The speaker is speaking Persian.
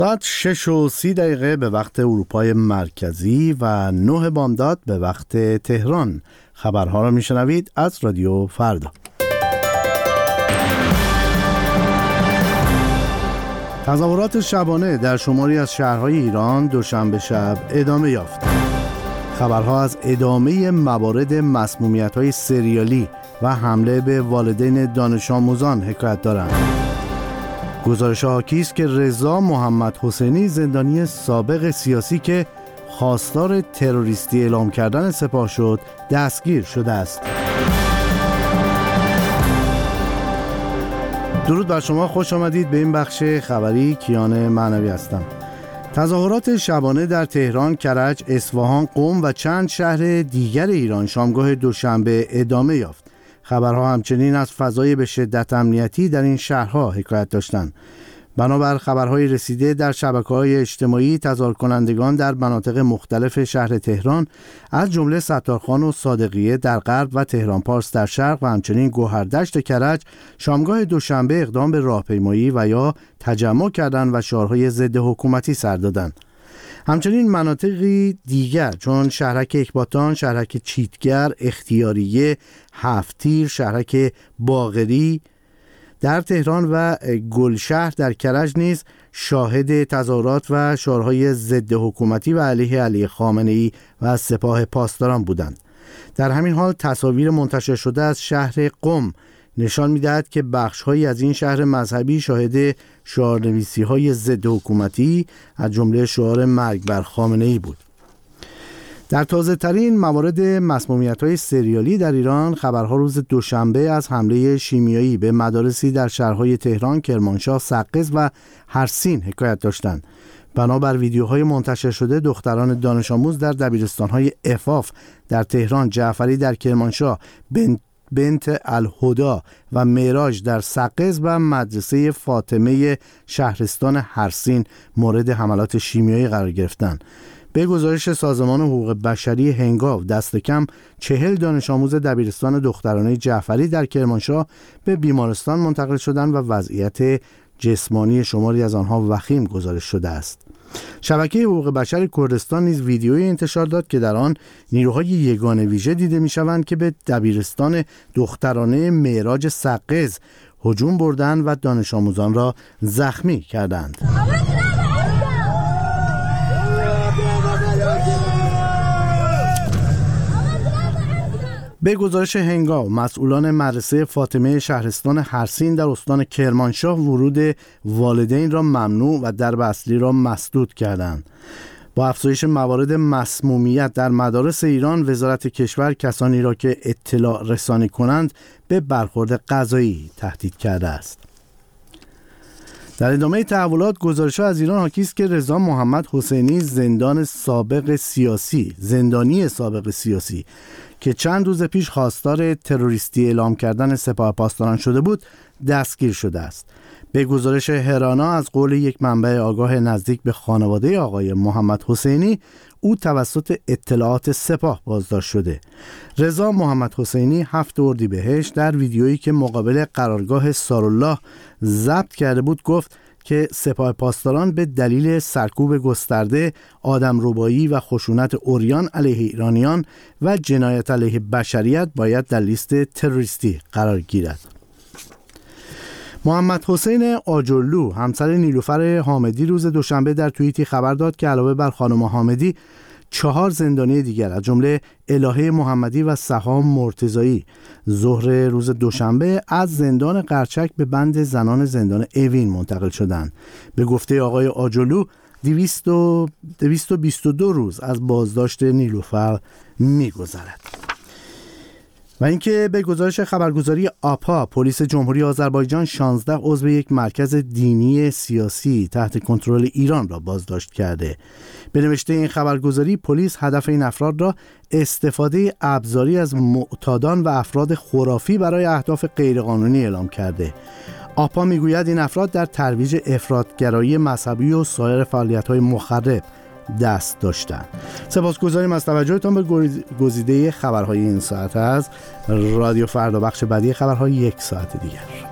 ساعت 6:30 به وقت اروپای مرکزی و 9 بامداد به وقت تهران. خبرها را میشنوید از رادیو فردا. تظاهرات شبانه در شماری از شهرهای ایران دوشنبه شب ادامه یافت. خبرها از ادامه موارد مسمومیت‌های سریالی و حمله به والدین دانش آموزان حکایت دارند. گزارش حاکی است که رضا محمد حسینی، زندانی سابق سیاسی که خواستار تروریستی اعلام کردن سپاه شد، دستگیر شده است. درود بر شما، خوش آمدید به این بخش خبری. کیان معنوی هستم. تظاهرات شبانه در تهران، کرج، اصفهان، قم و چند شهر دیگر ایران شامگاه دوشنبه ادامه یافت. خبرها همچنین از فضای به شدت امنیتی در این شهرها حکایت داشتند. بنابر خبرهای رسیده در شبکه‌های اجتماعی، تظاهر کنندگان در مناطق مختلف شهر تهران از جمله ستارخان و صادقیه در غرب و تهران پارس در شرق و همچنین گوهردشت کرج شامگاه دوشنبه اقدام به راهپیمایی و یا تجمع کردند و شعارهای ضد حکومتی سر دادند. همچنین مناطقی دیگر چون شهرک اکباتان، شهرک چیتگر، اختیاریه، هفت‌تیر، شهرک باقری در تهران و گلشهر در کرج نیز شاهد تظاهرات و شعارهای ضد حکومتی و علیه خامنه‌ای و سپاه پاسداران بودند. در همین حال تصاویر منتشر شده از شهر قم نشان می‌دهد که بخش‌هایی از این شهر مذهبی شاهد شعارنویسی‌های ضد حکومتی از جمله شعار مرگ بر خامنه‌ای بود. در تازه‌ترین موارد مسمومیت‌های سریالی در ایران، خبرها روز دوشنبه از حمله شیمیایی به مدارسی در شهرهای تهران، کرمانشاه، سقز و هرسین حکایت داشتند. بنابر ویدیوهای منتشر شده، دختران دانش آموز در دبیرستان‌های عفاف در تهران، جعفری در کرمانشاه، بنت الهدا و معراج در سقز و مدرسه فاطمه شهرستان هرسین مورد حملات شیمیایی قرار گرفتند. به گزارش سازمان حقوق بشری هنگاو، دست کم 40 دانش آموز دبیرستان دخترانه جعفری در کرمانشاه به بیمارستان منتقل شدند و وضعیت جسمانی شماری از آنها وخیم گزارش شده است. شبکه حقوق بشر کردستان نیز ویدیویی انتشار داد که در آن نیروهای یگانه ویژه دیده می‌شوند که به دبیرستان دخترانه معراج سقز هجوم بردند و دانش آموزان را زخمی کردند. به گزارش هنگاو، مسئولان مدرسه فاطمه شهرستان هرسین در استان کرمانشاه ورود والدین را ممنوع و درب اصلی را مسدود کردند. با افزایش موارد مسمومیت در مدارس ایران، وزارت کشور کسانی را که اطلاع رسانی کنند به برخورد قضایی تهدید کرده است. در ادامه تحولات، گزارش‌ها از ایران حاکی است که رضا محمد حسینی، زندانی سابق سیاسی که چند روز پیش خواستار تروریستی اعلام کردن سپاه پاسداران شده بود، دستگیر شده است. به گزارش هرانا از قول یک منبع آگاه نزدیک به خانواده آقای محمد حسینی، او توسط اطلاعات سپاه بازداشت شده. رضا محمد حسینی 7 اردیبهشت در ویدیویی که مقابل قرارگاه سارالله ضبط کرده بود گفت که سپاه پاسداران به دلیل سرکوب گسترده، آدمربایی و خشونت عریان علیه ایرانیان و جنایت علیه بشریت باید در لیست تروریستی قرار گیرد. محمد حسین آجرلو، همسر نیلوفر حامدی، روز دوشنبه در توییتی خبر داد که علاوه بر خانم حامدی 4 زندانی دیگر از جمله الهه محمدی و سهام مرتضایی ظهر روز دوشنبه از زندان قرچک به بند زنان زندان اوین منتقل شدند. به گفته آقای آجرلو 222 روز از بازداشت نیلوفر می‌گذرد. و اینکه به گزارش خبرگزاری آپا، پلیس جمهوری آذربایجان 16 عضو یک مرکز دینی سیاسی تحت کنترل ایران را بازداشت کرده. به نوشته این خبرگزاری، پلیس هدف این افراد را استفاده ابزاری از معتادان و افراد خرافی برای اهداف غیرقانونی اعلام کرده. آپا میگوید این افراد در ترویج افراطگرایی مذهبی و سایر فعالیت‌های مخرب دست داشتند. سپاسگزاریم از توجهتان به گزیده خبرهای این ساعت از رادیو فردا. بخش بعدی خبرهای 1 ساعت دیگر.